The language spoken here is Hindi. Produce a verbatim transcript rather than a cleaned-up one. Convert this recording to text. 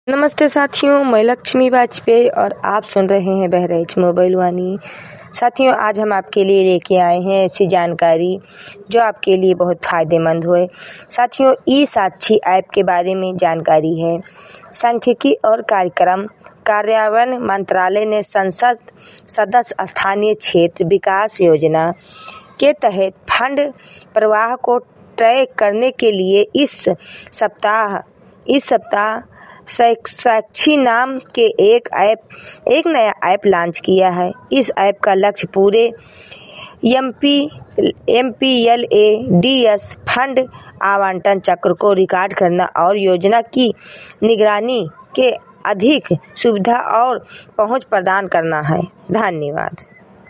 नमस्ते साथियों, मैं लक्ष्मी वाजपेयी और आप सुन रहे हैं बहराइच मोबाइल वाणी। साथियों, आज हम आपके लिए लेके आए हैं ऐसी जानकारी जो आपके लिए बहुत फायदेमंद होए। साथियों, ई साक्षी ऐप के बारे में जानकारी है। सांख्यिकी और कार्यक्रम कार्यान्वयन मंत्रालय ने संसद सदस्य स्थानीय क्षेत्र विकास योजना के तहत फंड प्रवाह को ट्रैक करने के लिए इस सप्ताह इस सप्ताह साक्षी नाम के एक ऐप एक नया ऐप लॉन्च किया है। इस ऐप का लक्ष्य पूरे एमपी एमपीएलएडीएस फंड आवंटन चक्र को रिकॉर्ड करना और योजना की निगरानी के अधिक सुविधा और पहुंच प्रदान करना है। धन्यवाद।